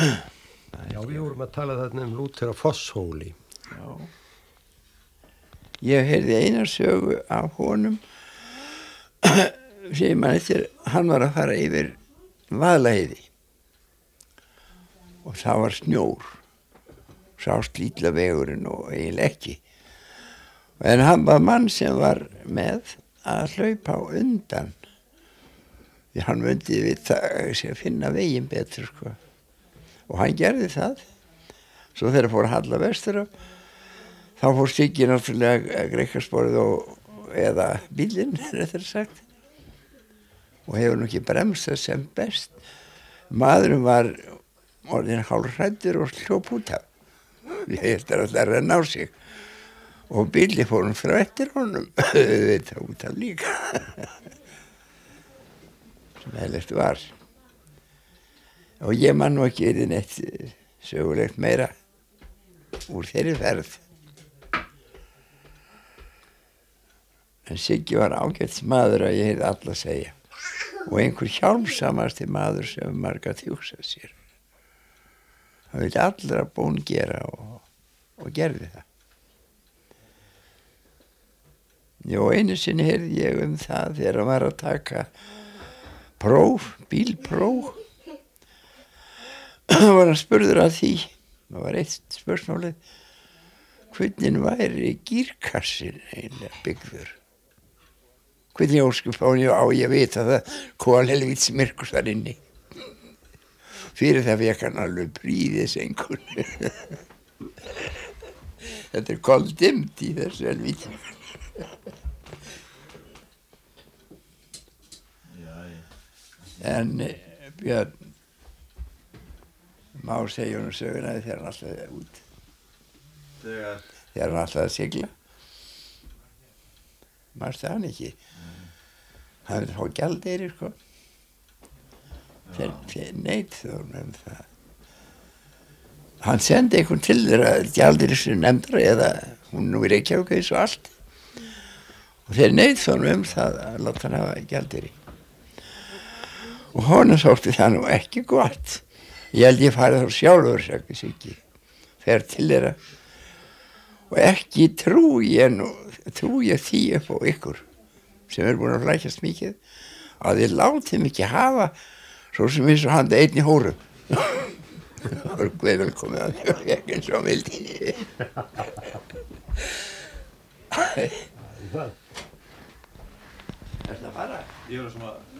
Já, við vorum að tala þarna Lúther á Fosshóli. Já. Ég heyrði eina sögu af honum sem mann eftir, hann var að fara yfir Vaðlaheiði og það var snjór, sást lítla vegurinn og eiginlega ekki. En hann var mann sem var með að hlaupa á undan, því hann myndi við það að finna veginn betur, sko. Og hann gerði það. Svo þegar fór að halla vestur á, þá fór Siggi náttúrulega Greikkarsporið eða bílinn, réttar sagt, og hefur nú ekki bremsað sem best. Maðurinn var orðinn hálfhræddur og hljóp út af. Ég held að það renna á sig. Og bílinn fór hann frá eftir honum, þetta út af líka. Sem eðlilegt var. Og ég man nú ekki neitt sögulegt meira úr þeirri ferð. En Siggi var ágætis maður að ég heyrði alla segja. Og einhver hjálmsamasti maður sem marga hugsað sér. Það vildi allra bón gera og gerði það. Jó, einu sinni heyrði ég það þegar hann var að taka próf, bílpróf. Var hann spurður að því, það var eitt spörsmálið, hvernig væri gírkassin eiginlega byggður? Hvernig óskupan á ég að vita það, hvað helvíts myrkus var inni. Fyrir það fekk hann alveg príðisengun. Þetta koldimt í þessu helvíti. En Björn, má segja honum söguna þegar hann alltaf út. Þegar hann alltaf að sigla. Manstu hann ekki? Hann vil fá gjaldeyri, sko. Þeir neituðu honum það. Hann sendi einhvern til þeirra gjaldeyri sem nefndra eða hún nú í Reykjavík eins og allt. Og þeir neituðu honum það að láta hann hafa gjaldeyri. Og honum þótti það nú ekki gott. Ég held ég farið þá sjálfur, sagði Siggi, fer til þeirra. Og ekki trúi ég því upp á ykkur, sem búin að flækjast mikið, að þið látið mig ekki hafa svo sem eins og handa einn í hórum. Það var velkomið að því og ekki eins og vildi. Er það bara? Ég var svona